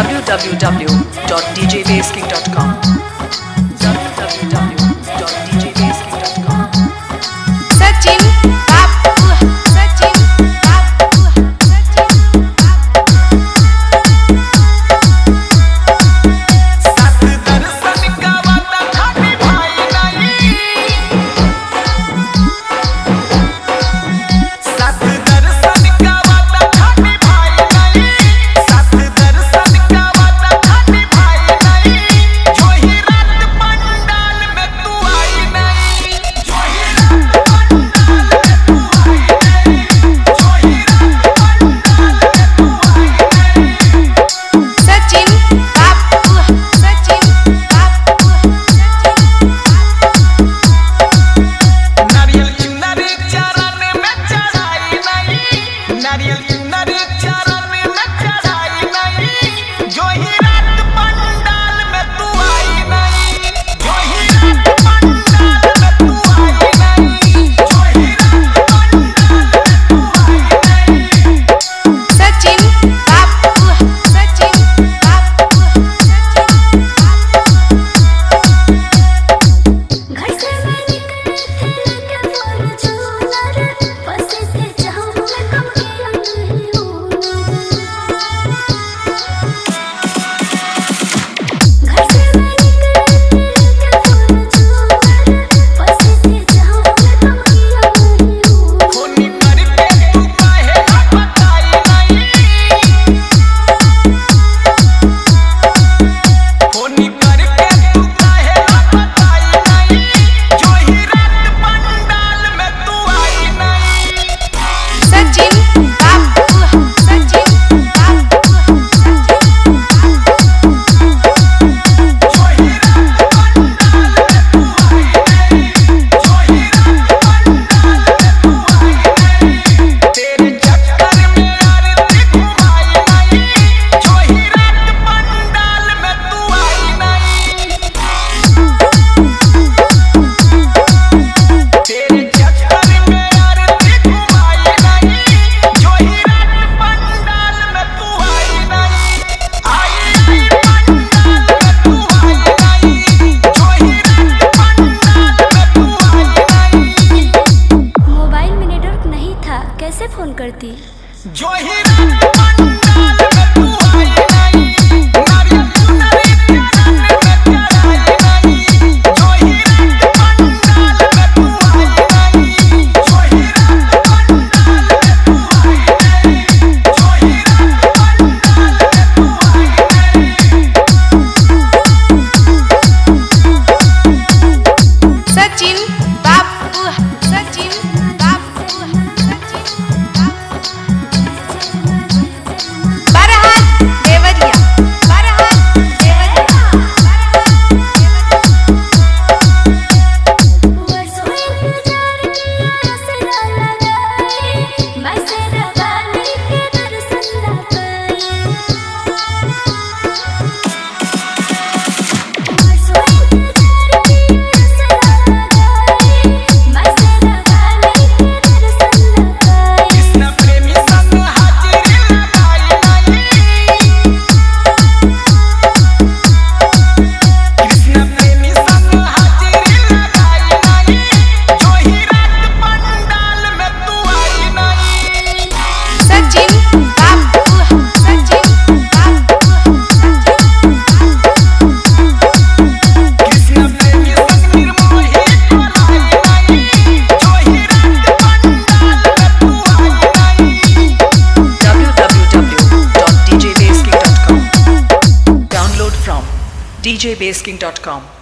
www.djbasking.com www.djbasking.com Sachin बापू सचिन बापू साथ दर्शन का वादा खाने भाई नहीं साथ दर्शन का वादा खाने भाई नहीं साथ दर्शन का वादा खाने भाई नहीं जो ही रात पंडाल में तू आई नहीं जो ही रात पंडाल में तू आई नहीं जो ही रात पंडाल में तू आई नहीं सचिन बापू सचिन बापू नारियल चुनरी चरण में चढ़ाई नहीं नारियल चुनरी चरण में चढ़ाई नहीं जो ही रात पंडाल में तू आई नहीं जो ही रात पंडाल में तू आई नहीं जो ही रात पंडाल में तू आई नहीं सचिन बापू सचिन बापू घर से मैं निकली थी लेके फॉर्च्यूनर फंसे थे जहाँ मैं कब किया नहीं हूँ घर से मैं निकली थी लेके फॉर्च्यूनर फंसे थे जहाँ मैं कब किया नहीं हूँ फोनी करके तू काहे ना बताई नहीं फोनी करके तू काहे ना बताई नहीं जो ही रात पंडाल में तू आई नहीं सचिन बापू सचिन बापू जो ही रात पंडाल में तू आई नहीं जो ही रात पंडाल में तू आई नहीं तेरे चक्कर में आरती घुमाई नहीं जो ही रात पंडाल में तू आई नहीं तेरे चक्कर में आरती घुमाई नहीं जो ही रात पंडाल में तू आई नहीं आई पंडाल में तू आई नहीं जो ही रात पंडाल में तू आई नहीं मोबाइल में नेटवर्क नहीं था कैसे फोन करती जो ही रात पंडाल में तू आई नहीं नारियल चुनरी चरण में चढ़ाई नहीं जो ही रात पंडाल में तू आई नहीं जो ही रात पंडाल में तू आई नहीं जो ही रात पंडाल में तू आई नहीं सचिन बापू सचिन बापू बरहान देवरिया बरहान देवरिया वर्षों इंतजार किया आसरा लगाए मैं सेरा वाली के दर्शन ना पाए वर्षों इंतजार किया आसरा लगाए मैं सेरा वाली के दर्शन ना पाए कृष्ण प्रेमी संग हाजिरी लगाई नहीं कृष्ण प्रेमी संग हाजिरी लगाई नहीं जो ही रात पंडाल में तू आई नहीं सचिन बापू सचिन बापू कृष्ण प्रेमी संग निर्मोही बोलाई नहीं जो ही रात पंडाल में तू आई नहीं www.djbasking.com Download from djbasking.com